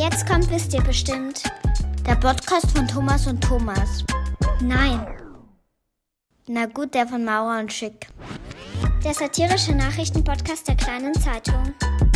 Jetzt kommt, wisst ihr bestimmt, der Podcast von Thomas und Thomas. Nein. Na gut, der von Maurer und Schick. Der satirische Nachrichtenpodcast der Kleinen Zeitung.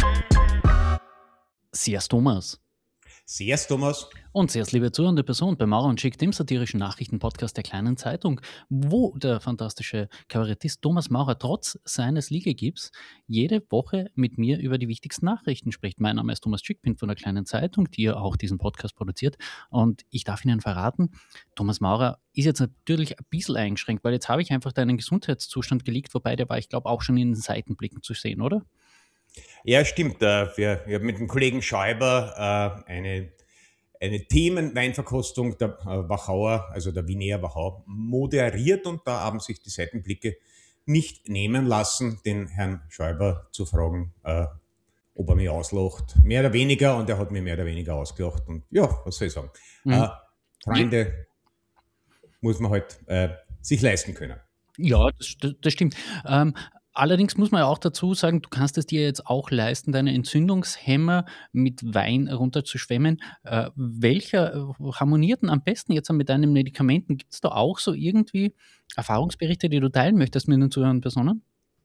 Servus Thomas. Servus Thomas. Und sehr liebe zuhörende Person bei Maurer und Schick, dem satirischen Nachrichtenpodcast der Kleinen Zeitung, wo der fantastische Kabarettist Thomas Maurer trotz seines Liegegips jede Woche mit mir über die wichtigsten Nachrichten spricht. Mein Name ist Thomas Schick, bin von der Kleinen Zeitung, die ja auch diesen Podcast produziert. Und ich darf Ihnen verraten, Thomas Maurer ist jetzt natürlich ein bisschen eingeschränkt, weil jetzt habe ich einfach deinen Gesundheitszustand geleakt, wobei der war, ich glaube, auch schon in den Seitenblicken zu sehen, oder? Ja, stimmt. Wir haben mit dem Kollegen Schäuber eine Themenweinverkostung der Wachauer, also der Wiener Wachau, moderiert und da haben sich die Seitenblicke nicht nehmen lassen, den Herrn Schäuber zu fragen, ob er mich auslacht. Mehr oder weniger, und er hat mich mehr oder weniger ausgelacht. Und ja, was soll ich sagen? Freunde muss man halt sich leisten können. Ja, das stimmt. Allerdings muss man ja auch dazu sagen, du kannst es dir jetzt auch leisten, deine Entzündungshemmer mit Wein runterzuschwemmen. Welcher harmoniert denn am besten jetzt mit deinen Medikamenten? Gibt es da auch so irgendwie Erfahrungsberichte, die du teilen möchtest mit den zuhörenden Personen?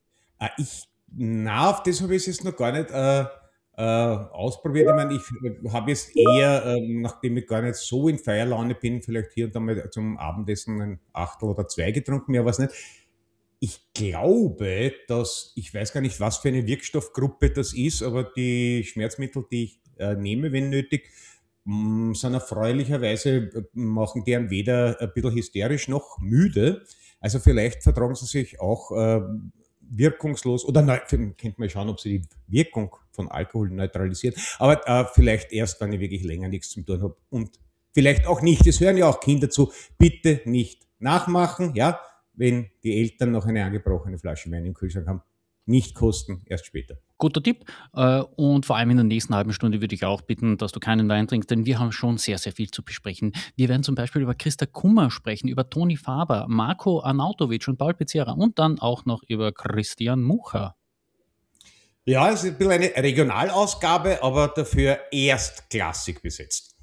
Auf das habe ich jetzt noch gar nicht ausprobiert. Ich meine, ich habe jetzt eher, nachdem ich gar nicht so in Feierlaune bin, vielleicht hier und da mal zum Abendessen ein Achtel oder zwei getrunken, mehr weiß nicht. Ich glaube, ich weiß gar nicht, was für eine Wirkstoffgruppe das ist, aber die Schmerzmittel, die ich nehme, wenn nötig, sind erfreulicherweise, machen deren weder ein bisschen hysterisch noch müde. Also vielleicht vertragen sie sich auch wirkungslos, oder könnte man schauen, ob sie die Wirkung von Alkohol neutralisiert, aber vielleicht erst, wenn ich wirklich länger nichts zu tun habe und vielleicht auch nicht. Es hören ja auch Kinder zu, bitte nicht nachmachen, ja, wenn die Eltern noch eine angebrochene Flasche Wein im Kühlschrank haben. Nicht kosten, erst später. Guter Tipp. Und vor allem in der nächsten halben Stunde würde ich auch bitten, dass du keinen Wein trinkst, denn wir haben schon sehr, sehr viel zu besprechen. Wir werden zum Beispiel über Christa Kummer sprechen, über Toni Faber, Marko Arnautovic und Paul Pizzerra und dann auch noch über Christian Mucha. Ja, es ist ein bisschen eine Regionalausgabe, aber dafür erstklassig besetzt.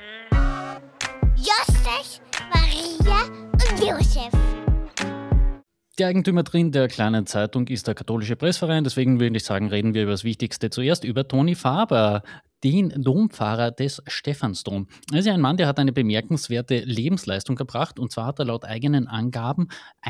Josef, Maria und Josef. Die Eigentümerin der Kleinen Zeitung ist der Katholische Pressverein, deswegen würde ich sagen, reden wir über das Wichtigste zuerst, über Toni Faber, den Dompfarrer des Stephansdom. Er ist ja ein Mann, der hat eine bemerkenswerte Lebensleistung gebracht, und zwar hat er laut eigenen Angaben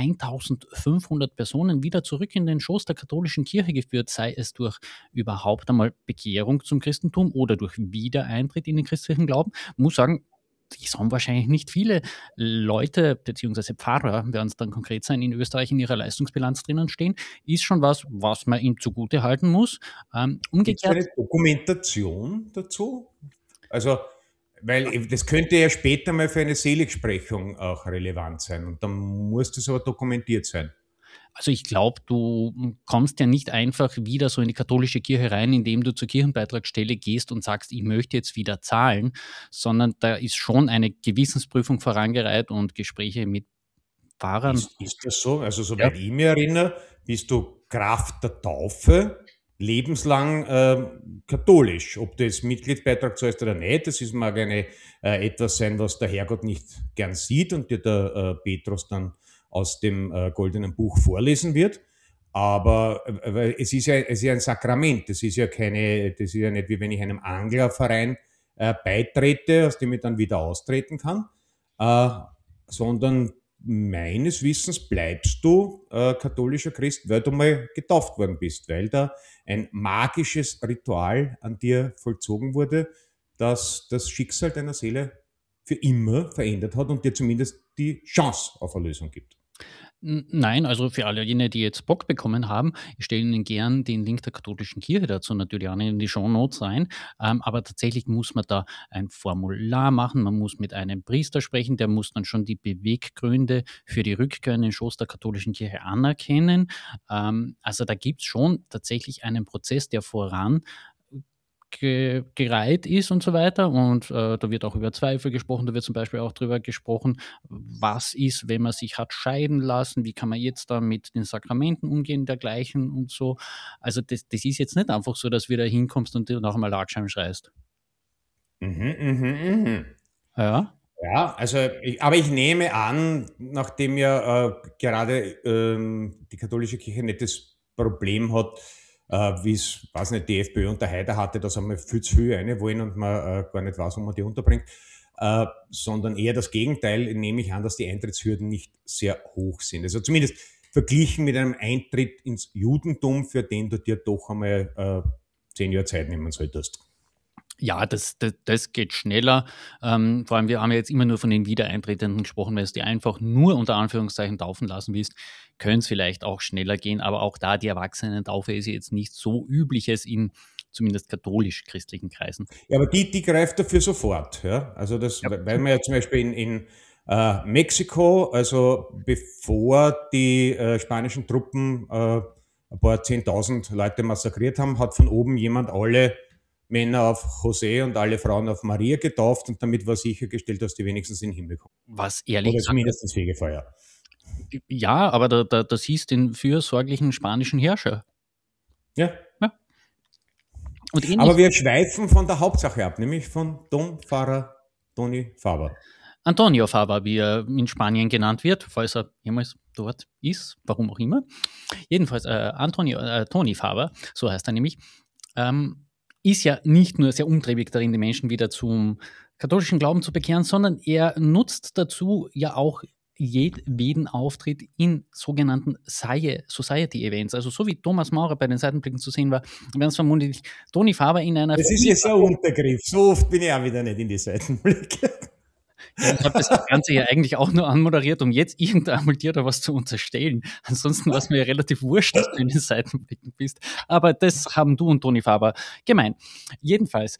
1500 Personen wieder zurück in den Schoß der katholischen Kirche geführt, sei es durch überhaupt einmal Bekehrung zum Christentum oder durch Wiedereintritt in den christlichen Glauben. Ich muss sagen, es haben wahrscheinlich nicht viele Leute, beziehungsweise Pfarrer, werden es dann konkret sein, in Österreich in ihrer Leistungsbilanz drinnen stehen, ist schon was man ihm zugute halten muss. Gibt es eine Dokumentation dazu? Also, weil das könnte ja später mal für eine Seligsprechung auch relevant sein und dann muss das aber dokumentiert sein. Also ich glaube, du kommst ja nicht einfach wieder so in die katholische Kirche rein, indem du zur Kirchenbeitragsstelle gehst und sagst, ich möchte jetzt wieder zahlen, sondern da ist schon eine Gewissensprüfung vorangereiht und Gespräche mit Pfarrern. Ist das so? Also soweit ich mich erinnere, bist du Kraft der Taufe lebenslang katholisch. Ob du jetzt Mitgliedsbeitrag zahlst oder nicht, das mag etwas sein, was der Herrgott nicht gern sieht und dir der Petrus dann aus dem goldenen Buch vorlesen wird. Aber es ist ja ein Sakrament. Das ist ja nicht wie wenn ich einem Anglerverein beitrete, aus dem ich dann wieder austreten kann, sondern meines Wissens bleibst du katholischer Christ, weil du mal getauft worden bist, weil da ein magisches Ritual an dir vollzogen wurde, das das Schicksal deiner Seele für immer verändert hat und dir zumindest die Chance auf Erlösung gibt. Nein, also für alle jene, die jetzt Bock bekommen haben, ich stelle Ihnen gern den Link der katholischen Kirche dazu natürlich auch in die Shownotes rein. Aber tatsächlich muss man da ein Formular machen, man muss mit einem Priester sprechen, der muss dann schon die Beweggründe für die Rückkehr in den Schoß der katholischen Kirche anerkennen. Also da gibt es schon tatsächlich einen Prozess, der gereiht ist und so weiter. Und da wird auch über Zweifel gesprochen, da wird zum Beispiel auch darüber gesprochen, was ist, wenn man sich hat scheiden lassen, wie kann man jetzt da mit den Sakramenten umgehen, dergleichen und so. Also das ist jetzt nicht einfach so, dass du da hinkommst und dir noch einmal Lagscheim schreist. Mhm, mhm, mhm. Ja. Ja, also, aber ich nehme an, nachdem ja gerade die katholische Kirche nicht das Problem hat, wie es, weiß nicht, die FPÖ und der Haider hatte, dass einmal viel zu viel eine wollen und man gar nicht weiß, wo man die unterbringt, sondern eher das Gegenteil, nehme ich an, dass die Eintrittshürden nicht sehr hoch sind. Also zumindest verglichen mit einem Eintritt ins Judentum, für den du dir doch einmal 10 Jahre Zeit nehmen solltest. Ja, das geht schneller. Vor allem, wir haben ja jetzt immer nur von den Wiedereintretenden gesprochen. Wenn du die einfach nur unter Anführungszeichen taufen lassen willst, könnte es vielleicht auch schneller gehen. Aber auch da, die Erwachsenentaufe ist jetzt nicht so übliches in zumindest katholisch-christlichen Kreisen. Ja, aber die greift dafür sofort. Ja? Also das, Ja. weil man ja zum Beispiel in Mexiko, also bevor die spanischen Truppen ein paar 10.000 Leute massakriert haben, hat von oben jemand alle Männer auf José und alle Frauen auf Maria getauft und damit war sichergestellt, dass die wenigstens in den Himmel kommen. Was ehrlich Oder gesagt, zumindest ins Fegefeuer. ja, aber das hieß den fürsorglichen spanischen Herrscher. Ja. Ja. Und ähnlich. Aber wir schweifen von der Hauptsache ab, nämlich von Dompfarrer Toni Faber. Antonio Fava, wie er in Spanien genannt wird, falls er jemals dort ist, warum auch immer. Jedenfalls Toni Fava, so heißt er nämlich, ist ja nicht nur sehr umtriebig darin, die Menschen wieder zum katholischen Glauben zu bekehren, sondern er nutzt dazu ja auch jedweden Auftritt in sogenannten Society-Events. Also so wie Thomas Maurer bei den Seitenblicken zu sehen war, werden es vermutlich Toni Fava in einer... Das ist jetzt ein Untergriff. So oft bin ich auch wieder nicht in die Seitenblicke. Ja, ich habe das Ganze ja eigentlich auch nur anmoderiert, um jetzt irgendeinmal dir da was zu unterstellen. Ansonsten war es mir ja relativ wurscht, dass du in den Seitenblicken bist. Aber das haben du und Toni Faber gemein. Jedenfalls,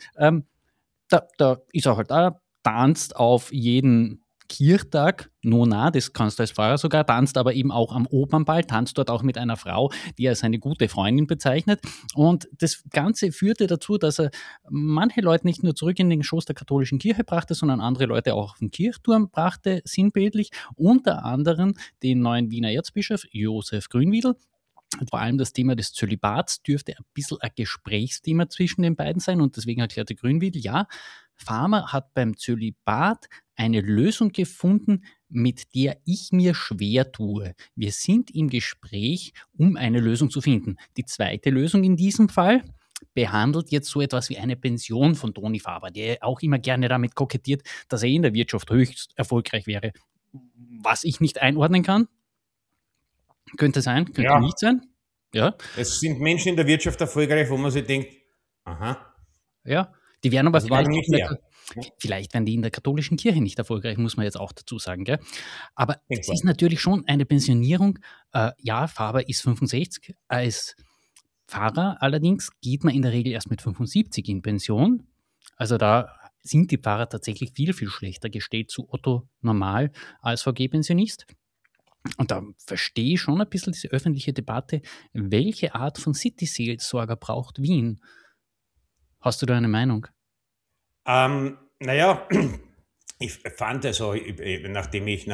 da ist er halt da, tanzt auf jeden Kirchtag, Nona, das kannst du als Pfarrer sogar, tanzt aber eben auch am Opernball, tanzt dort auch mit einer Frau, die er als seine gute Freundin bezeichnet. Und das Ganze führte dazu, dass er manche Leute nicht nur zurück in den Schoß der katholischen Kirche brachte, sondern andere Leute auch auf den Kirchturm brachte, sinnbildlich. Unter anderem den neuen Wiener Erzbischof Josef Grünwiedel. Vor allem das Thema des Zölibats dürfte ein bisschen ein Gesprächsthema zwischen den beiden sein und deswegen erklärte Grünwiedel, ja, Farmer hat beim Zölibat eine Lösung gefunden, mit der ich mir schwer tue. Wir sind im Gespräch, um eine Lösung zu finden. Die zweite Lösung in diesem Fall behandelt jetzt so etwas wie eine Pension von Toni Faber, der auch immer gerne damit kokettiert, dass er in der Wirtschaft höchst erfolgreich wäre. Was ich nicht einordnen kann. Könnte sein, könnte nicht sein. Ja. Es sind Menschen in der Wirtschaft erfolgreich, wo man sich denkt, aha. Ja, die werden aber also vielleicht werden die in der katholischen Kirche nicht erfolgreich, muss man jetzt auch dazu sagen. Gell? Aber es ist natürlich schon eine Pensionierung. Ja, Faber ist 65. Als Pfarrer allerdings geht man in der Regel erst mit 75 in Pension. Also da sind die Pfarrer tatsächlich viel, viel schlechter gestellt zu Otto Normal als VG-Pensionist. Und da verstehe ich schon ein bisschen diese öffentliche Debatte, welche Art von City-Seelsorger braucht Wien? Hast du da eine Meinung? Naja, ich fand also, nachdem ich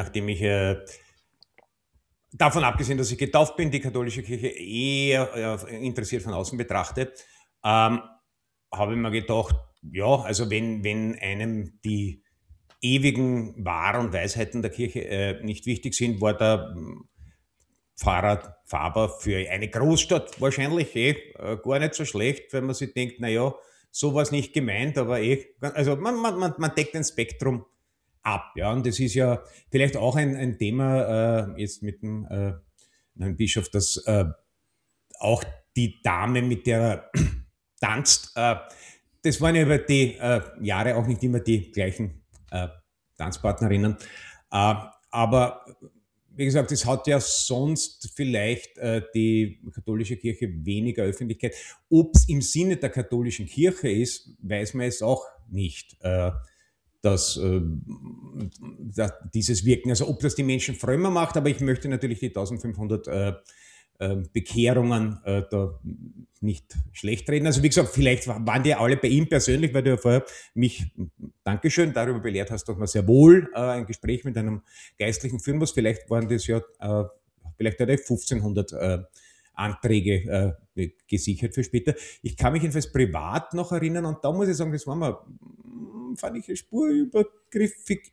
davon abgesehen, dass ich getauft bin, die katholische Kirche eher interessiert von außen betrachte, habe ich mir gedacht, ja, also wenn einem die ewigen Wahr- und Weisheiten der Kirche nicht wichtig sind, war der Pfarrer Faber für eine Großstadt wahrscheinlich gar nicht so schlecht, wenn man sich denkt, naja, so war es nicht gemeint, aber also man deckt ein Spektrum ab, ja, und das ist ja vielleicht auch ein Thema jetzt mit dem neuen Bischof, dass auch die Dame, mit der er tanzt, das waren ja über die Jahre auch nicht immer die gleichen Tanzpartnerinnen. Aber wie gesagt, es hat ja sonst vielleicht die katholische Kirche weniger Öffentlichkeit. Ob es im Sinne der katholischen Kirche ist, weiß man es auch nicht, dass dieses Wirken, also ob das die Menschen frömmer macht, aber ich möchte natürlich die 1500 Bekehrungen da nicht schlecht reden. Also wie gesagt, vielleicht waren die alle bei ihm persönlich, weil du ja vorher mich, Dankeschön, darüber belehrt hast, dass man sehr wohl ein Gespräch mit einem Geistlichen führen muss. Vielleicht waren das ja, vielleicht hat er 1500 Anträge gesichert für später. Ich kann mich jedenfalls privat noch erinnern und da muss ich sagen, das war mir fand ich eine Spur übergriffig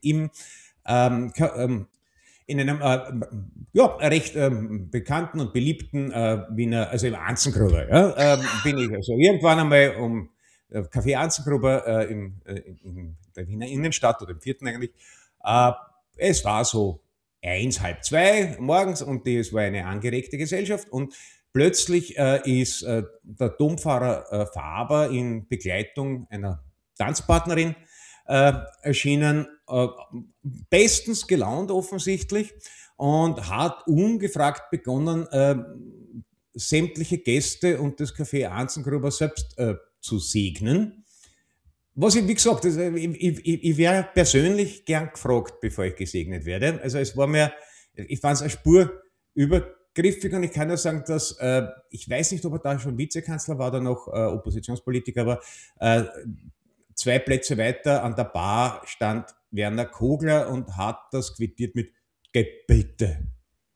in einem recht bekannten und beliebten Wiener, also im Anzengruber, bin ich also irgendwann einmal Café Anzengruber in der Wiener Innenstadt oder im Vierten eigentlich. Es war so 1, halb 2 morgens und es war eine angeregte Gesellschaft und plötzlich ist der Domfahrer Faber in Begleitung einer Tanzpartnerin erschienen, bestens gelaunt offensichtlich und hat ungefragt begonnen, sämtliche Gäste und das Café Anzengruber selbst zu segnen. Was ich, wie gesagt, ich wäre persönlich gern gefragt, bevor ich gesegnet werde. Also ich fand es eine Spur übergriffig und ich kann nur sagen, dass, ich weiß nicht, ob er da schon Vizekanzler war oder noch Oppositionspolitiker, aber 2 Plätze weiter an der Bar stand Werner Kogler und hat das quittiert mit Bitte.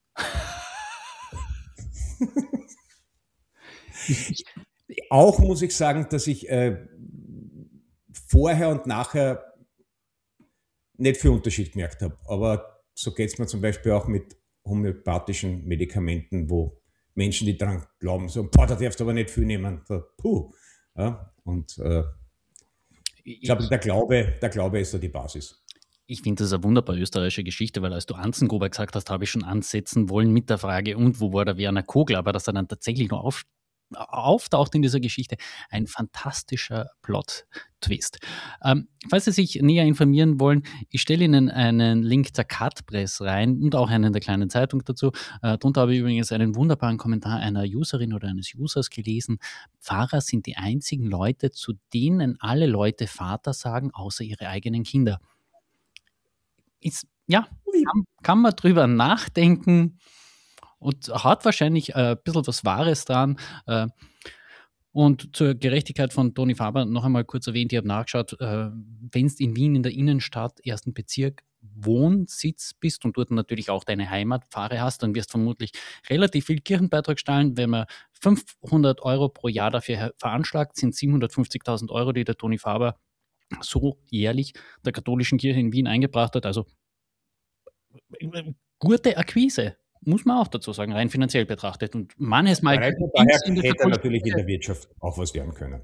Auch muss ich sagen, dass ich vorher und nachher nicht viel Unterschied gemerkt habe. Aber so geht es mir zum Beispiel auch mit homöopathischen Medikamenten, wo Menschen, die daran glauben, so, da darfst du aber nicht viel nehmen. Puh. Ja, und ich glaube, der Glaube ist da die Basis. Ich finde das eine wunderbare österreichische Geschichte, weil als du Anzengruber gesagt hast, habe ich schon ansetzen wollen mit der Frage, und wo war der Werner Kogler, aber dass er dann tatsächlich noch auftaucht in dieser Geschichte, ein fantastischer Plot-Twist. Falls Sie sich näher informieren wollen, ich stelle Ihnen einen Link zur Cutpress rein und auch einen der kleinen Zeitung dazu. Darunter habe ich übrigens einen wunderbaren Kommentar einer Userin oder eines Users gelesen. Pfarrer sind die einzigen Leute, zu denen alle Leute Vater sagen, außer ihre eigenen Kinder. Kann man drüber nachdenken und hat wahrscheinlich ein bisschen was Wahres dran. Und zur Gerechtigkeit von Toni Faber noch einmal kurz erwähnt, ich habe nachgeschaut, wenn du in Wien in der Innenstadt, 1. Bezirk, Wohnsitz bist und dort natürlich auch deine Heimatpfarre hast, dann wirst du vermutlich relativ viel Kirchenbeitrag zahlen. Wenn man 500 Euro pro Jahr dafür veranschlagt, sind 750.000 Euro, die der Toni Faber so jährlich der katholischen Kirche in Wien eingebracht hat. Also gute Akquise, muss man auch dazu sagen, rein finanziell betrachtet. Und manches Mal daher hätte er natürlich in der Wirtschaft auch was werden können.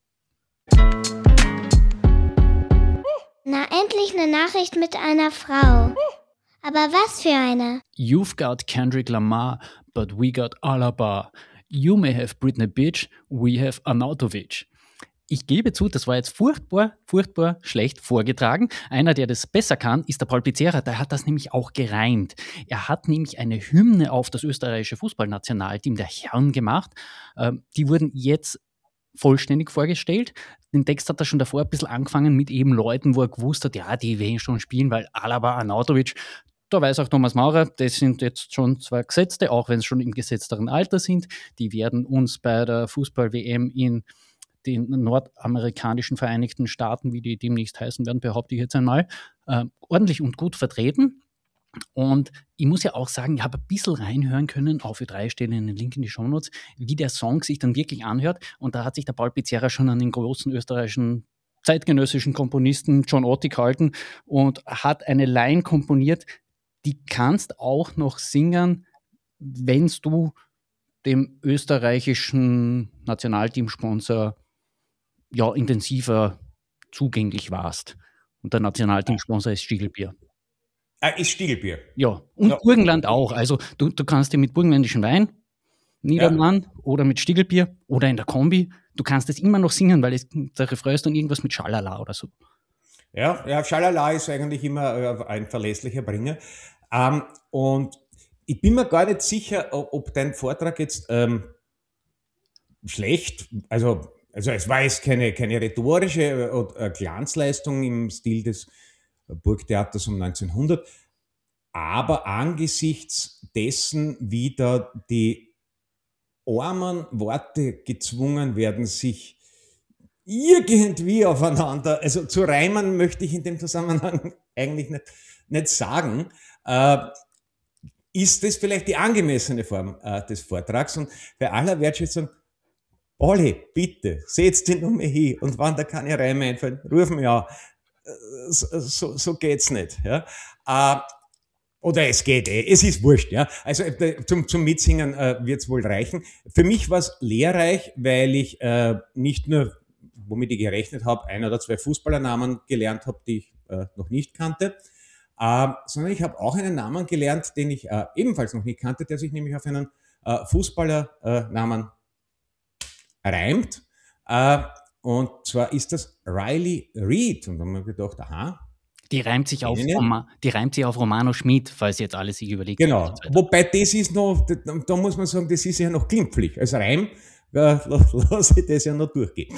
Na, endlich eine Nachricht mit einer Frau. Aber was für eine? You've got Kendrick Lamar, but we got Alaba. You may have Britney Bitch, we have Arnautovic. Ich gebe zu, das war jetzt furchtbar schlecht vorgetragen. Einer, der das besser kann, ist der Paul Pizzerra. Der hat das nämlich auch gereimt. Er hat nämlich eine Hymne auf das österreichische Fußballnationalteam der Herren gemacht. Die wurden jetzt vollständig vorgestellt. Den Text hat er schon davor ein bisschen angefangen mit eben Leuten, wo er gewusst hat, ja, die werden schon spielen, weil Alaba, Arnautovic, da weiß auch Thomas Maurer, das sind jetzt schon 2 Gesetzte, auch wenn es schon im gesetzteren Alter sind. Die werden uns bei der Fußball-WM in den nordamerikanischen Vereinigten Staaten, wie die demnächst heißen werden, behaupte ich jetzt einmal, ordentlich und gut vertreten. Und ich muss ja auch sagen, ich habe ein bisschen reinhören können, auf Ö3 stellen einen Link in die Shownotes, wie der Song sich dann wirklich anhört. Und da hat sich der Paul Pizzerra schon an den großen österreichischen zeitgenössischen Komponisten John Otti gehalten und hat eine Line komponiert, die kannst auch noch singen, wenn du dem österreichischen Nationalteamsponsor intensiver zugänglich warst. Und der Nationalteamsponsor ist Stiegelbier. Ist Stiegelbier. Ja, und Burgenland auch. Also du kannst dir mit burgenländischen Wein niedermachen oder mit Stiegelbier oder in der Kombi. Du kannst es immer noch singen, weil der Refrain ist dann irgendwas mit Schalala oder so. Ja, Schalala ist eigentlich immer ein verlässlicher Bringer. Und ich bin mir gar nicht sicher, ob dein Vortrag jetzt schlecht, also es war jetzt keine rhetorische Glanzleistung im Stil des Burgtheaters um 1900, aber angesichts dessen, wie da die armen Worte gezwungen werden, sich irgendwie aufeinander, also zu reimen möchte ich in dem Zusammenhang eigentlich nicht sagen, ist das vielleicht die angemessene Form des Vortrags. Und bei aller Wertschätzung, Olli, bitte, setz dich nur mehr hin und wenn da keine Reime einfallen, ruf mich an. so geht's nicht. Ja. Oder es geht, es ist wurscht. Ja. Also zum Mitsingen wird's wohl reichen. Für mich war's lehrreich, weil ich nicht nur, womit ich gerechnet habe, 1 oder 2 Fußballernamen gelernt habe, die ich noch nicht kannte, sondern ich habe auch einen Namen gelernt, den ich ebenfalls noch nicht kannte, der sich nämlich auf einen Fußballernamen reimt. Und zwar ist das Riley Reid. Und dann habe ich gedacht, aha. Die reimt sich auf Romano Schmid, falls jetzt alle sich überlegt. Genau. Wobei das ist noch, da muss man sagen, das ist ja noch glimpflich. Als Reim lasse ich das ja noch durchgehen.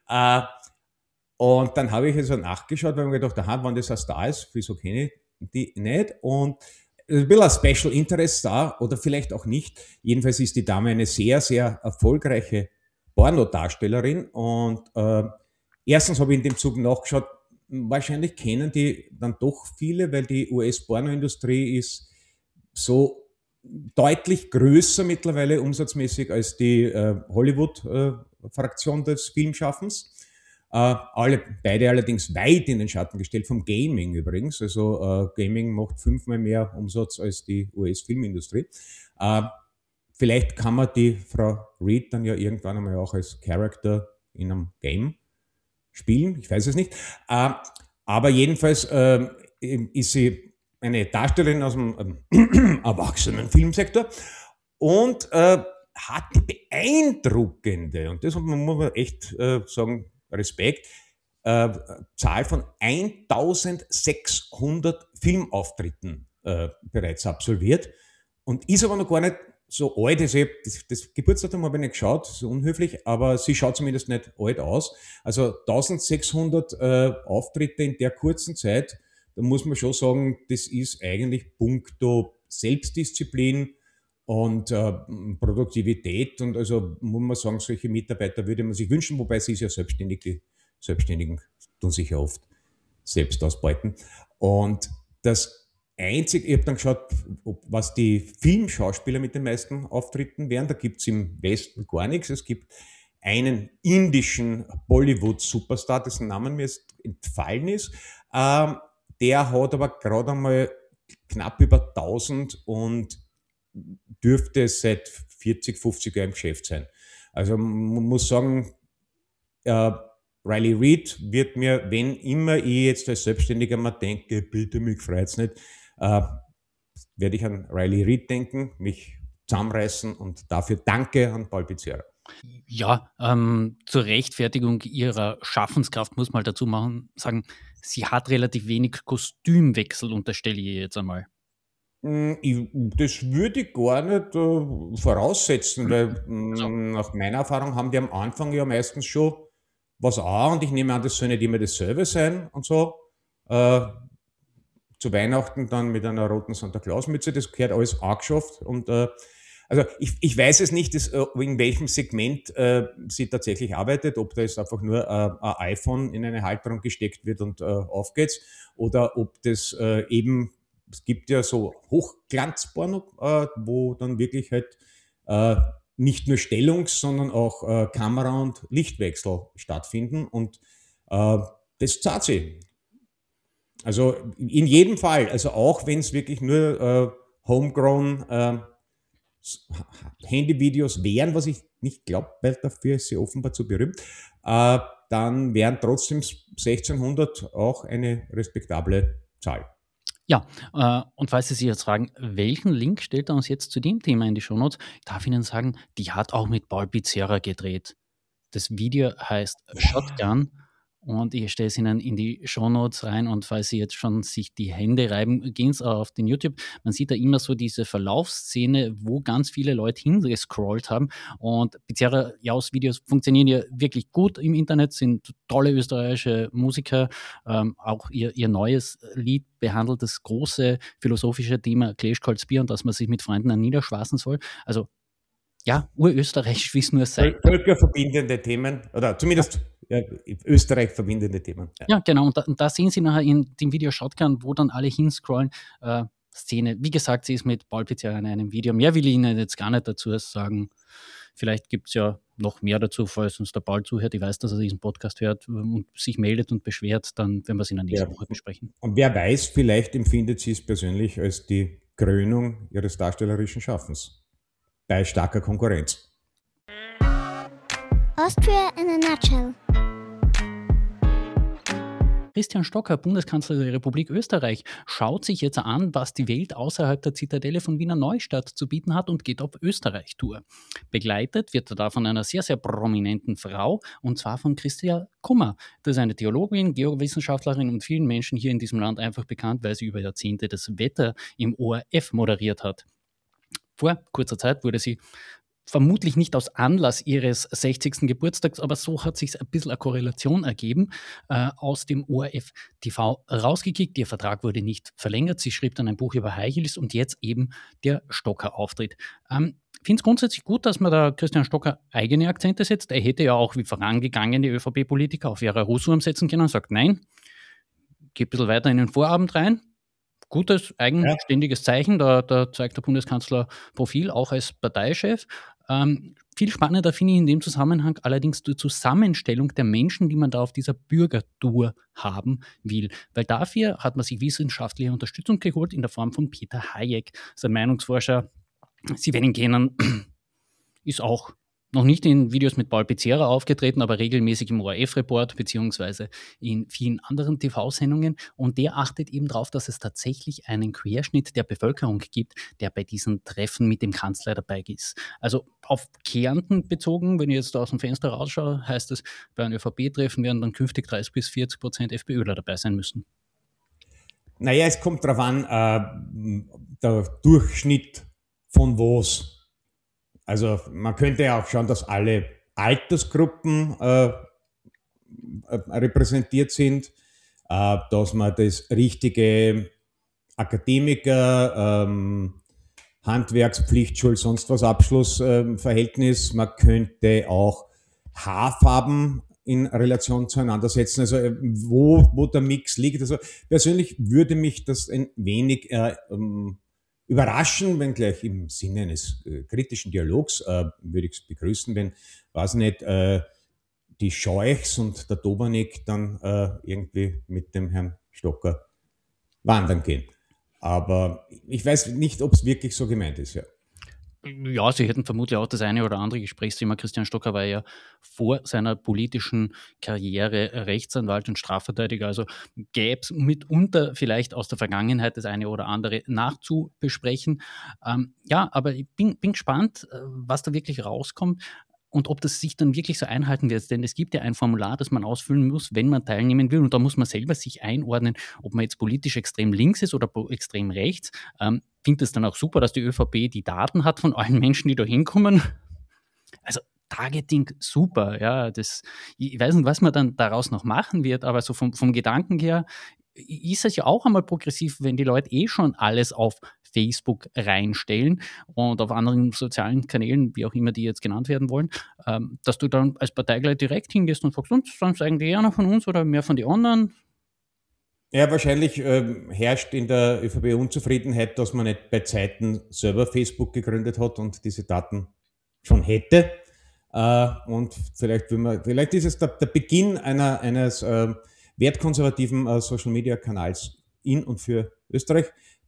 Und dann habe ich also nachgeschaut, weil ich mir gedacht, aha, wenn das ein Star ist, wieso kenne ich die nicht? Und ein bisschen ein Special Interest da, oder vielleicht auch nicht. Jedenfalls ist die Dame eine sehr, sehr erfolgreiche Pornodarstellerin. Und erstens habe ich in dem Zug nachgeschaut, wahrscheinlich kennen die dann doch viele, weil die US-Pornoindustrie ist so deutlich größer mittlerweile umsatzmäßig als die Hollywood-Fraktion des Filmschaffens. Beide allerdings weit in den Schatten gestellt vom Gaming übrigens. Also Gaming macht 5-mal mehr Umsatz als die US-Filmindustrie. Vielleicht kann man die Frau Reid dann ja irgendwann einmal auch als Character in einem Game spielen, ich weiß es nicht. Aber jedenfalls ist sie eine Darstellerin aus dem erwachsenen Filmsektor und hat die beeindruckende, und das muss man echt sagen, Respekt, Zahl von 1600 Filmauftritten bereits absolviert und ist aber noch gar nicht so alt. Also das Geburtsdatum habe ich nicht geschaut, so unhöflich, aber sie schaut zumindest nicht alt aus. Also 1600 Auftritte in der kurzen Zeit, da muss man schon sagen, das ist eigentlich puncto Selbstdisziplin und Produktivität, und also muss man sagen, solche Mitarbeiter würde man sich wünschen, wobei sie ist ja selbstständig, die Selbstständigen tun sich ja oft selbst ausbeuten. Und das Einzige, ich habe dann geschaut, was die Filmschauspieler mit den meisten Auftritten wären. Da gibt es im Westen gar nichts. Es gibt einen indischen Bollywood-Superstar, dessen Namen mir jetzt entfallen ist. Der hat aber gerade einmal knapp über 1000 und dürfte seit 40, 50 Jahren im Geschäft sein. Also man muss sagen, Riley Reid wird mir, wenn immer ich jetzt als Selbstständiger mal denke, bitte, mich freut's nicht, werde ich an Riley Reid denken, mich zusammenreißen, und dafür danke an Paul Pizzerra. Ja, zur Rechtfertigung ihrer Schaffenskraft muss man halt dazu sagen, sie hat relativ wenig Kostümwechsel, unterstelle ich jetzt einmal. Das würde ich gar nicht voraussetzen, weil nach meiner Erfahrung haben die am Anfang ja meistens schon was an, und ich nehme an, das soll nicht immer dasselbe sein und so. Zu Weihnachten dann mit einer roten Santa Claus Mütze, das gehört alles angeschafft, und also ich weiß es nicht, in welchem Segment sie tatsächlich arbeitet, ob da jetzt einfach nur ein iPhone in eine Halterung gesteckt wird und auf geht's, oder ob das eben, es gibt ja so Hochglanzporno, wo dann wirklich halt nicht nur Stellungs-, sondern auch Kamera- und Lichtwechsel stattfinden, und das zahlt sie. Also in jedem Fall, also auch wenn es wirklich nur homegrown Handyvideos wären, was ich nicht glaube, weil dafür ist sie offenbar zu berühmt, dann wären trotzdem 1600 auch eine respektable Zahl. Ja, und falls Sie sich jetzt fragen, welchen Link stellt er uns jetzt zu dem Thema in die Shownotes, ich darf Ihnen sagen, die hat auch mit Paul Pizzerra gedreht. Das Video heißt Shotgun. Und ich stelle es Ihnen in die Shownotes rein, und falls Sie jetzt schon sich die Hände reiben, gehen Sie auf den YouTube. Man sieht da immer so diese Verlaufsszene, wo ganz viele Leute hingescrollt haben, und Pizzerra Jaus Videos funktionieren ja wirklich gut im Internet, sind tolle österreichische Musiker. Auch ihr neues Lied behandelt das große philosophische Thema Clash Calls Bier und dass man sich mit Freunden niederschwaßen soll. Also ja, urösterreichisch, wie es nur sei. Völkerverbindende Themen, oder zumindest Österreich verbindende Themen. Ja, genau. Und da sehen Sie nachher in dem Video Shotgun, wo dann alle hinscrollen, Szene. Wie gesagt, sie ist mit Paul Pizzerra in einem Video. Mehr will ich Ihnen jetzt gar nicht dazu sagen. Vielleicht gibt es ja noch mehr dazu, falls uns der Paul zuhört. Ich weiß, dass er diesen Podcast hört und sich meldet und beschwert, dann werden wir es in der nächsten Woche besprechen. Und wer weiß, vielleicht empfindet sie es persönlich als die Krönung ihres darstellerischen Schaffens. Bei starker Konkurrenz. Austria in a nutshell. Christian Stocker, Bundeskanzler der Republik Österreich, schaut sich jetzt an, was die Welt außerhalb der Zitadelle von Wiener Neustadt zu bieten hat und geht auf Österreich-Tour. Begleitet wird er da von einer sehr, sehr prominenten Frau, und zwar von Christia Kummer. Das ist eine Theologin, Geowissenschaftlerin und vielen Menschen hier in diesem Land einfach bekannt, weil sie über Jahrzehnte das Wetter im ORF moderiert hat. Vor kurzer Zeit wurde sie vermutlich nicht aus Anlass ihres 60. Geburtstags, aber so hat sich ein bisschen eine Korrelation ergeben, aus dem ORF TV rausgekickt. Ihr Vertrag wurde nicht verlängert. Sie schrieb dann ein Buch über High Heels und jetzt eben der Stocker-Auftritt. Ich finde es grundsätzlich gut, dass man da Christian Stocker eigene Akzente setzt. Er hätte ja auch wie vorangegangene ÖVP-Politiker auf Vera Russum setzen können und sagt, nein, geh ein bisschen weiter in den Vorabend rein. Gutes, eigenständiges Zeichen, da zeigt der Bundeskanzler Profil, auch als Parteichef. Viel spannender finde ich in dem Zusammenhang allerdings die Zusammenstellung der Menschen, die man da auf dieser Bürgertour haben will. Weil dafür hat man sich wissenschaftliche Unterstützung geholt in der Form von Peter Hayek, sein Meinungsforscher. Sie werden ihn kennen, ist auch noch nicht in Videos mit Paul Pizzera aufgetreten, aber regelmäßig im ORF-Report beziehungsweise in vielen anderen TV-Sendungen. Und der achtet eben darauf, dass es tatsächlich einen Querschnitt der Bevölkerung gibt, der bei diesen Treffen mit dem Kanzler dabei ist. Also auf Kärnten bezogen, wenn ich jetzt da aus dem Fenster rausschaue, heißt es, bei einem ÖVP-Treffen werden dann künftig 30-40% FPÖler dabei sein müssen. Naja, es kommt darauf an, der Durchschnitt von was. Also man könnte ja auch schauen, dass alle Altersgruppen repräsentiert sind, dass man das richtige Akademiker, Handwerkspflichtschule, sonst was Abschlussverhältnis, man könnte auch Haarfarben in Relation zueinander setzen, also wo der Mix liegt. Also persönlich würde mich das ein wenig überraschen, wenn gleich im Sinne eines kritischen Dialogs würde ich es begrüßen, wenn, weiß nicht, die Scheuchs und der Dobernik dann irgendwie mit dem Herrn Stocker wandern gehen. Aber ich weiß nicht, ob es wirklich so gemeint ist, ja. Ja, sie hätten vermutlich auch das eine oder andere Gesprächsthema. Christian Stocker war ja vor seiner politischen Karriere Rechtsanwalt und Strafverteidiger. Also gäbe es mitunter vielleicht aus der Vergangenheit das eine oder andere nachzubesprechen. Ja, aber ich bin gespannt, was da wirklich rauskommt. Und ob das sich dann wirklich so einhalten wird, denn es gibt ja ein Formular, das man ausfüllen muss, wenn man teilnehmen will. Und da muss man selber sich einordnen, ob man jetzt politisch extrem links ist oder extrem rechts. Finde es dann auch super, dass die ÖVP die Daten hat von allen Menschen, die da hinkommen. Also Targeting super, ja. Ich weiß nicht, was man dann daraus noch machen wird, aber so vom Gedanken her ist es ja auch einmal progressiv, wenn die Leute schon alles auf Facebook reinstellen und auf anderen sozialen Kanälen, wie auch immer die jetzt genannt werden wollen, dass du dann als Partei gleich direkt hingehst und fragst, sonst eigentlich eher noch von uns oder mehr von den anderen? Ja, wahrscheinlich herrscht in der ÖVP Unzufriedenheit, dass man nicht bei Zeiten selber Facebook gegründet hat und diese Daten schon hätte. Und vielleicht ist es der Beginn eines wertkonservativen Social-Media-Kanals in und für Österreich.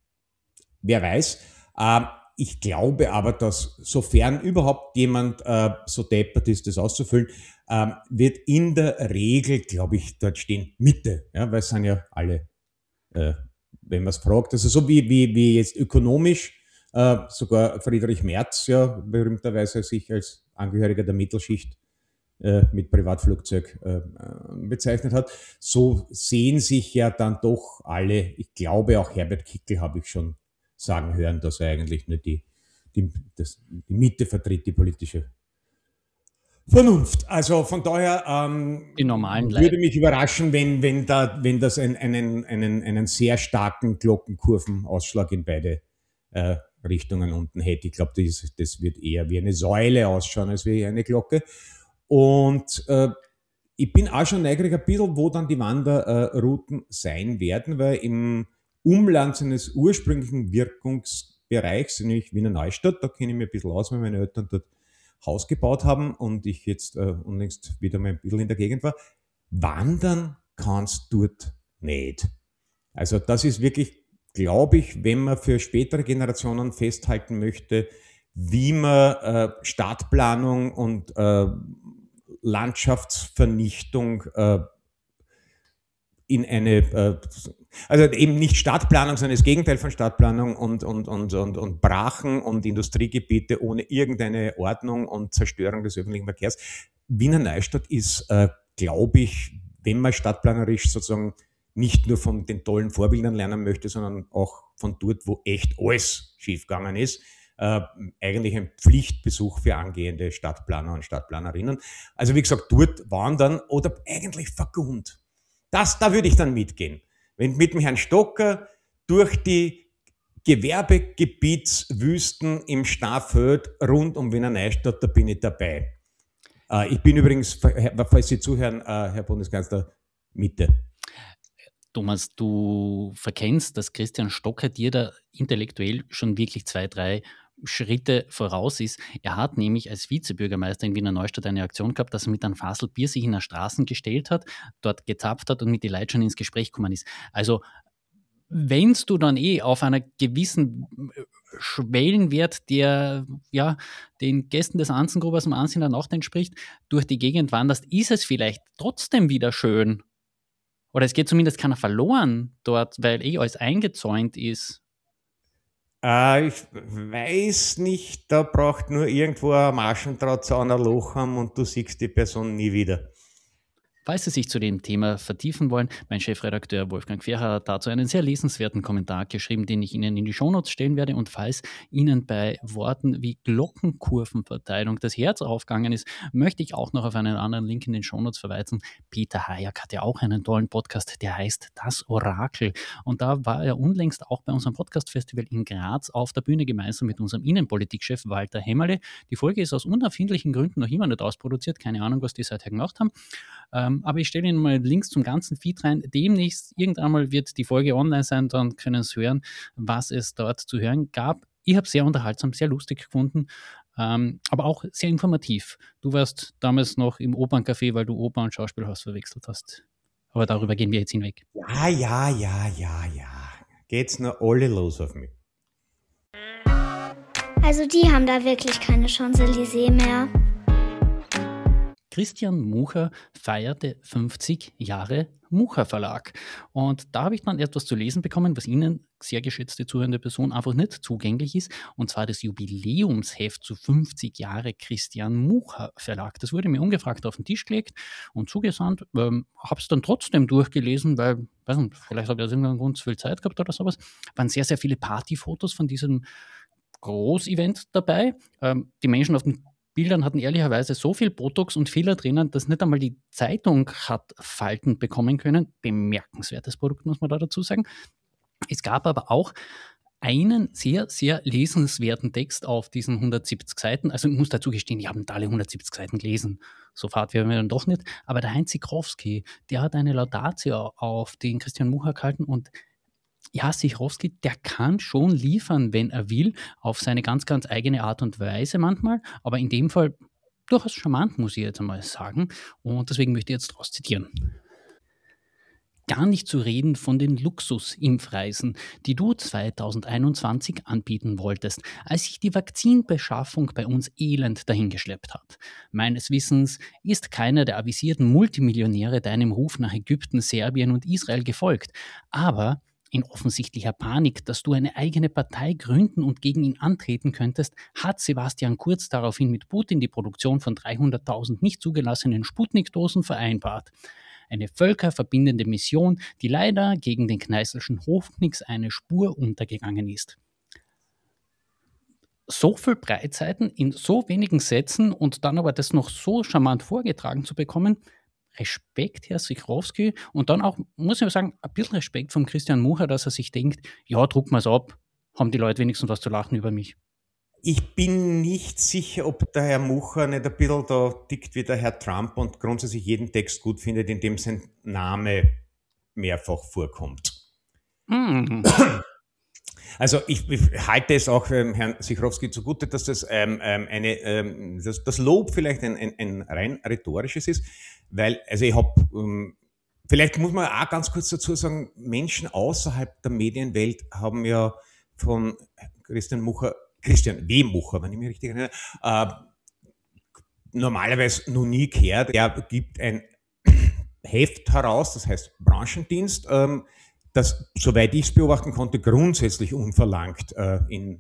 Wer weiß. Ich glaube aber, dass sofern überhaupt jemand so deppert ist, das auszufüllen, wird in der Regel, glaube ich, dort stehen Mitte. Ja, weil es sind ja alle, wenn man es fragt, also so wie jetzt ökonomisch, sogar Friedrich Merz ja berühmterweise sich als Angehöriger der Mittelschicht mit Privatflugzeug bezeichnet hat. So sehen sich ja dann doch alle, ich glaube auch Herbert Kickl habe ich schon sagen hören, dass er eigentlich nur die Mitte vertritt, die politische Vernunft. Also von daher die normalen würde mich überraschen, wenn das einen sehr starken Glockenkurvenausschlag in beide Richtungen unten hätte. Ich glaube, das wird eher wie eine Säule ausschauen, als wie eine Glocke. Und ich bin auch schon neugierig ein bisschen, wo dann die Wanderrouten sein werden, weil im Umland seines ursprünglichen Wirkungsbereichs, nämlich Wiener Neustadt, da kenne ich mich ein bisschen aus, weil meine Eltern dort Haus gebaut haben und ich jetzt unlängst wieder mal ein bisschen in der Gegend war, wandern kannst dort nicht. Also das ist wirklich, glaube ich, wenn man für spätere Generationen festhalten möchte, wie man Stadtplanung und Landschaftsvernichtung in eine, also eben nicht Stadtplanung, sondern das Gegenteil von Stadtplanung und Brachen und Industriegebiete ohne irgendeine Ordnung und Zerstörung des öffentlichen Verkehrs. Wiener Neustadt ist, glaube ich, wenn man stadtplanerisch sozusagen nicht nur von den tollen Vorbildern lernen möchte, sondern auch von dort, wo echt alles schiefgegangen ist, eigentlich ein Pflichtbesuch für angehende Stadtplaner und Stadtplanerinnen. Also wie gesagt, dort wandern oder eigentlich vergund. Da würde ich dann mitgehen. Wenn mit dem Herrn Stocker durch die Gewerbegebietswüsten im Staffeldt rund um Wiener Neustadt, da bin ich dabei. Ich bin übrigens, falls Sie zuhören, Herr Bundeskanzler, Mitte. Thomas, du verkennst, dass Christian Stocker dir da intellektuell schon wirklich 2, 3 Schritte voraus ist. Er hat nämlich als Vizebürgermeister in Wiener Neustadt eine Aktion gehabt, dass er mit einem Fassel Bier sich in der Straßen gestellt hat, dort gezapft hat und mit den Leuten schon ins Gespräch gekommen ist. Also wenn du dann auf einer gewissen Schwellenwert, der ja den Gästen des Anzengrubers am Ansehen der Nacht entspricht, durch die Gegend wanderst, ist es vielleicht trotzdem wieder schön. Oder es geht zumindest keiner verloren dort, weil alles eingezäunt ist. Ich weiß nicht, da braucht nur irgendwo ein Maschendraht zu einer Loch haben und du siehst die Person nie wieder. Falls Sie sich zu dem Thema vertiefen wollen, mein Chefredakteur Wolfgang Ferrer hat dazu einen sehr lesenswerten Kommentar geschrieben, den ich Ihnen in die Shownotes stellen werde. Und falls Ihnen bei Worten wie Glockenkurvenverteilung das Herz aufgegangen ist, möchte ich auch noch auf einen anderen Link in den Shownotes verweisen. Peter Hayak hat ja auch einen tollen Podcast, der heißt Das Orakel. Und da war er unlängst auch bei unserem Podcast-Festival in Graz auf der Bühne gemeinsam mit unserem Innenpolitikchef Walter Hämmerle. Die Folge ist aus unerfindlichen Gründen noch immer nicht ausproduziert. Keine Ahnung, was die seither gemacht haben. Aber ich stelle Ihnen mal Links zum ganzen Feed rein. Demnächst, irgendwann mal wird die Folge online sein, dann können Sie hören, was es dort zu hören gab. Ich habe es sehr unterhaltsam, sehr lustig gefunden, aber auch sehr informativ. Du warst damals noch im Operncafé, weil du Oper und Schauspielhaus verwechselt hast. Aber darüber gehen wir jetzt hinweg. Ja. Geht's nur alle los auf mich. Also die haben da wirklich keine Champs-Élysées mehr. Christian Mucher feierte 50 Jahre Mucher Verlag. Und da habe ich dann etwas zu lesen bekommen, was Ihnen, sehr geschätzte zuhörende Person, einfach nicht zugänglich ist. Und zwar das Jubiläumsheft zu 50 Jahre Christian Mucher Verlag. Das wurde mir ungefragt auf den Tisch gelegt und zugesandt. Habe es dann trotzdem durchgelesen, weil, weiß nicht, vielleicht habe ich aus irgendeinem Grund zu viel Zeit gehabt oder sowas. Waren sehr, sehr viele Partyfotos von diesem Großevent dabei. Die Menschen auf den Bildern hatten ehrlicherweise so viel Botox und Filler drinnen, dass nicht einmal die Zeitung hat Falten bekommen können. Bemerkenswertes Produkt, muss man da dazu sagen. Es gab aber auch einen sehr, sehr lesenswerten Text auf diesen 170 Seiten. Also ich muss dazu gestehen, ich habe nicht alle 170 Seiten gelesen. So fad wären wir dann doch nicht. Aber der Heinz Sikrowski, der hat eine Laudatio auf den Christian Mucher gehalten und ja, Sikrowski, der kann schon liefern, wenn er will, auf seine ganz, ganz eigene Art und Weise manchmal, aber in dem Fall durchaus charmant, muss ich jetzt einmal sagen. Und deswegen möchte ich jetzt daraus zitieren. Gar nicht zu reden von den Luxusimpfreisen, die du 2021 anbieten wolltest, als sich die Vakzinbeschaffung bei uns elend dahingeschleppt hat. Meines Wissens ist keiner der avisierten Multimillionäre deinem Ruf nach Ägypten, Serbien und Israel gefolgt, aber in offensichtlicher Panik, dass du eine eigene Partei gründen und gegen ihn antreten könntest, hat Sebastian Kurz daraufhin mit Putin die Produktion von 300.000 nicht zugelassenen Sputnik-Dosen vereinbart. Eine völkerverbindende Mission, die leider gegen den Kneißlschen Hofknicks eine Spur untergegangen ist. So viel Breitseiten in so wenigen Sätzen und dann aber das noch so charmant vorgetragen zu bekommen, Respekt, Herr Sikrowski, und dann auch, muss ich sagen, ein bisschen Respekt vom Christian Mucher, dass er sich denkt, ja, druck mal's ab, haben die Leute wenigstens was zu lachen über mich. Ich bin nicht sicher, ob der Herr Mucher nicht ein bisschen da tickt wie der Herr Trump und grundsätzlich jeden Text gut findet, in dem sein Name mehrfach vorkommt. Also ich halte es auch Herrn Sichrowski zugute, dass das das Lob vielleicht ein rein rhetorisches ist, weil, also ich habe, vielleicht muss man auch ganz kurz dazu sagen, Menschen außerhalb der Medienwelt haben ja von Christian W. Mucher, wenn ich mich richtig erinnere, normalerweise noch nie gehört. Er gibt ein Heft heraus, das heißt Branchendienst, das, soweit ich es beobachten konnte, grundsätzlich unverlangt in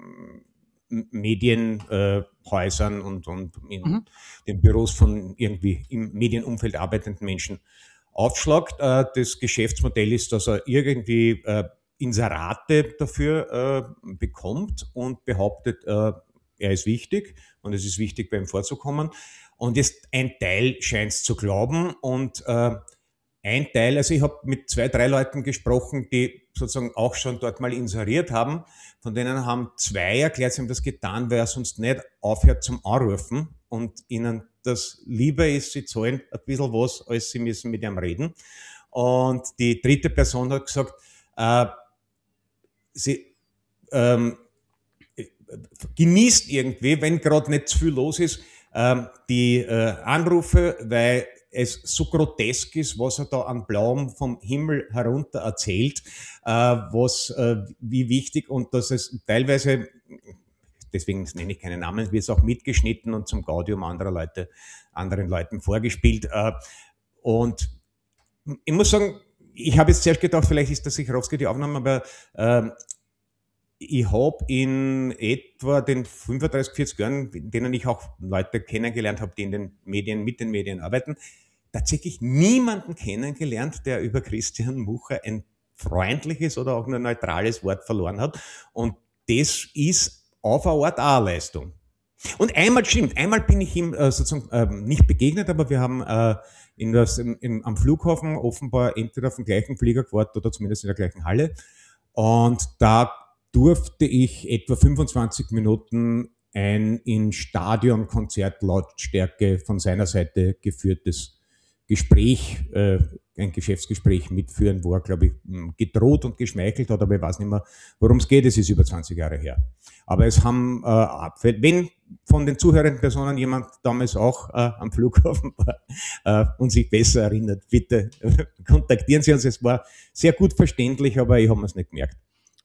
Medienhäusern und in den Büros von irgendwie im Medienumfeld arbeitenden Menschen aufschlagt. Das Geschäftsmodell ist, dass er irgendwie Inserate dafür bekommt und behauptet, er ist wichtig und es ist wichtig, bei ihm vorzukommen. Und jetzt ein Teil scheint es zu glauben und ein Teil, also ich habe mit 2, 3 Leuten gesprochen, die sozusagen auch schon dort mal inseriert haben. Von denen haben 2 erklärt, sie haben das getan, weil er sonst nicht aufhört zum Anrufen und ihnen das lieber ist, sie zahlen ein bisschen was, als sie müssen mit ihm reden. Und die dritte Person hat gesagt, sie genießt irgendwie, wenn gerade nicht zu viel los ist, die Anrufe, weil es so grotesk ist, was er da an Blauem vom Himmel herunter erzählt, wie wichtig, und dass es teilweise, deswegen nenne ich keinen Namen, wird es auch mitgeschnitten und zum Gaudium anderen Leuten vorgespielt. Und ich muss sagen, ich habe jetzt zuerst gedacht, vielleicht ist das Sichrowski die Aufnahme, aber ich habe in etwa den 35, 40 Jahren, in denen ich auch Leute kennengelernt habe, die in den Medien, mit den Medien arbeiten, tatsächlich niemanden kennengelernt, der über Christian Mucher ein freundliches oder auch ein neutrales Wort verloren hat. Und das ist auf eine Art auch eine Leistung. Und einmal bin ich ihm sozusagen nicht begegnet, aber wir haben am Flughafen offenbar entweder auf dem gleichen Flieger gewartet oder zumindest in der gleichen Halle. Und da durfte ich etwa 25 Minuten ein in Stadionkonzertlautstärke von seiner Seite geführtes Gespräch, ein Geschäftsgespräch mitführen, wo er, glaube ich, gedroht und geschmeichelt hat, aber ich weiß nicht mehr, worum es geht. Es ist über 20 Jahre her. Aber es haben, wenn von den zuhörenden Personen jemand damals auch am Flughafen war und sich besser erinnert, bitte kontaktieren Sie uns. Es war sehr gut verständlich, aber ich habe es nicht gemerkt.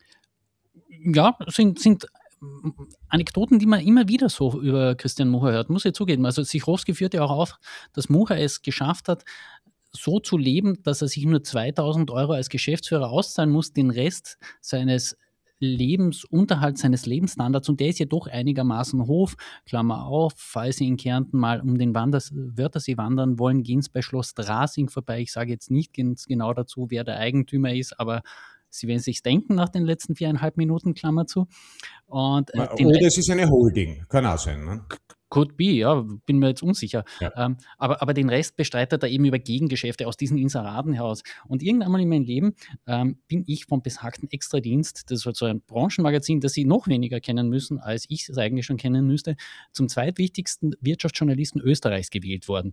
Ja, sind Anekdoten, die man immer wieder so über Christian Mucher hört, muss ich zugeben. Also Sichrowski führt ja auch auf, dass Mucher es geschafft hat, so zu leben, dass er sich nur 2.000 Euro als Geschäftsführer auszahlen muss, den Rest seines Lebensunterhalt, seines Lebensstandards, und der ist ja doch einigermaßen hoch, Klammer auf, falls Sie in Kärnten mal um den Wörthersee wandern wollen, gehen Sie bei Schloss Drasing vorbei. Ich sage jetzt nicht ganz genau dazu, wer der Eigentümer ist, aber Sie werden sich denken nach den letzten 4,5 Minuten, Klammer zu. Und, oder es ist eine Holding, kann auch sein. Ne? Could be, ja, bin mir jetzt unsicher. Ja. Aber den Rest bestreitet er eben über Gegengeschäfte aus diesen Inseraten heraus. Und irgendwann mal in meinem Leben bin ich vom besagten Extradienst, das ist so ein Branchenmagazin, das Sie noch weniger kennen müssen, als ich es eigentlich schon kennen müsste, zum zweitwichtigsten Wirtschaftsjournalisten Österreichs gewählt worden.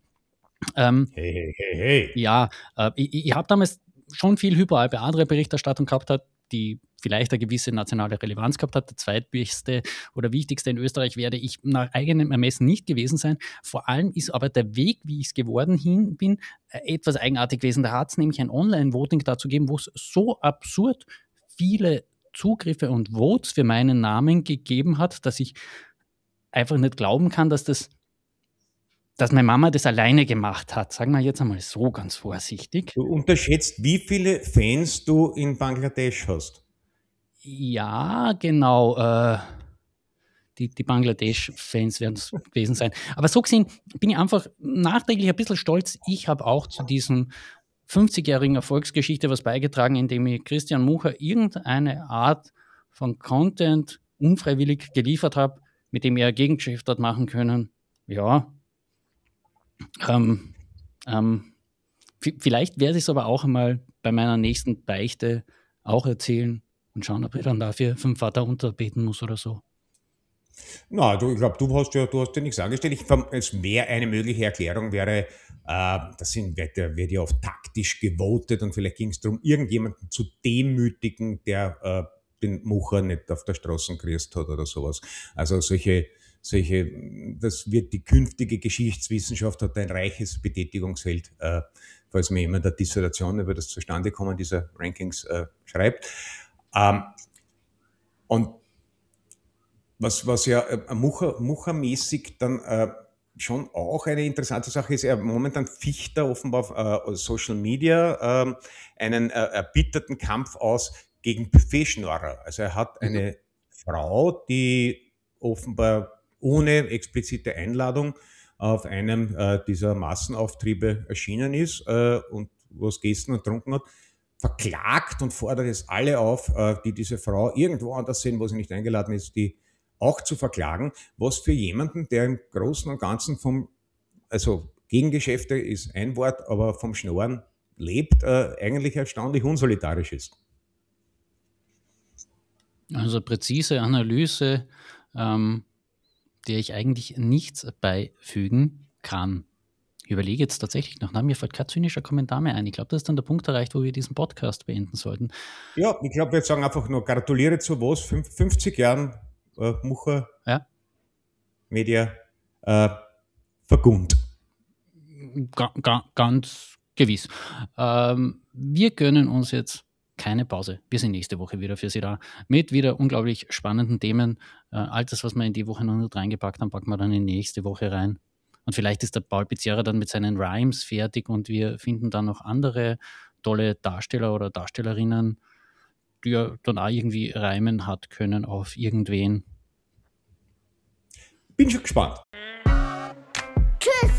Hey. Ja, ich habe damals schon viel Hyper-Alpe-Adria-Berichterstattung gehabt hat, die vielleicht eine gewisse nationale Relevanz gehabt hat. Der zweitbeste oder wichtigste in Österreich werde ich nach eigenem Ermessen nicht gewesen sein. Vor allem ist aber der Weg, wie ich es geworden bin, etwas eigenartig gewesen. Da hat es nämlich ein Online-Voting dazu gegeben, wo es so absurd viele Zugriffe und Votes für meinen Namen gegeben hat, dass ich einfach nicht glauben kann, dass meine Mama das alleine gemacht hat. Sagen wir jetzt einmal so ganz vorsichtig. Du unterschätzt, wie viele Fans du in Bangladesch hast. Ja, genau. Die Bangladesch-Fans werden es gewesen sein. Aber so gesehen bin ich einfach nachträglich ein bisschen stolz. Ich habe auch zu diesem 50-jährigen Erfolgsgeschichte was beigetragen, indem ich Christian Mucher irgendeine Art von Content unfreiwillig geliefert habe, mit dem er Gegengeschäft hat machen können. Ja, vielleicht werde ich es aber auch einmal bei meiner nächsten Beichte auch erzählen und schauen, ob ich dann dafür vom Vater unterbeten muss oder so. Na, ich glaube, du hast ja nichts angestellt. Es wäre eine mögliche Erklärung, wird ja oft taktisch gewotet und vielleicht ging es darum, irgendjemanden zu demütigen, der den Mucher nicht auf der Straße gekriegt hat oder sowas. Also das wird die künftige Geschichtswissenschaft hat ein reiches Betätigungsfeld, falls mir jemand eine Dissertation über das Zustandekommen dieser Rankings schreibt. Und was ja Muchermäßig dann schon auch eine interessante Sache ist, momentan ficht er offenbar auf Social Media einen erbitterten Kampf aus gegen Buffetschnorrer. Also er hat eine Frau, die offenbar ohne explizite Einladung auf einem dieser Massenauftriebe erschienen ist und was gegessen und getrunken hat, verklagt und fordert jetzt alle auf, die diese Frau irgendwo anders sehen, wo sie nicht eingeladen ist, die auch zu verklagen, was für jemanden, der im Großen und Ganzen also Gegengeschäfte ist ein Wort, aber vom Schnorren lebt, eigentlich erstaunlich unsolidarisch ist. Also präzise Analyse, der ich eigentlich nichts beifügen kann. Ich überlege jetzt tatsächlich noch, mir fällt kein zynischer Kommentar mehr ein. Ich glaube, das ist dann der Punkt erreicht, wo wir diesen Podcast beenden sollten. Ja, ich glaube, wir sagen einfach nur gratuliere zu was, 50 Jahren Mucher Media vergund. Ganz gewiss. Wir gönnen uns jetzt keine Pause. Wir sind nächste Woche wieder für Sie da mit wieder unglaublich spannenden Themen. All das, was wir in die Woche noch nicht reingepackt haben, packen wir dann in nächste Woche rein. Und vielleicht ist der Paul Pizzerra dann mit seinen Rhymes fertig und wir finden dann noch andere tolle Darsteller oder Darstellerinnen, die ja dann auch irgendwie reimen hat können auf irgendwen. Bin schon gespannt. Tschüss.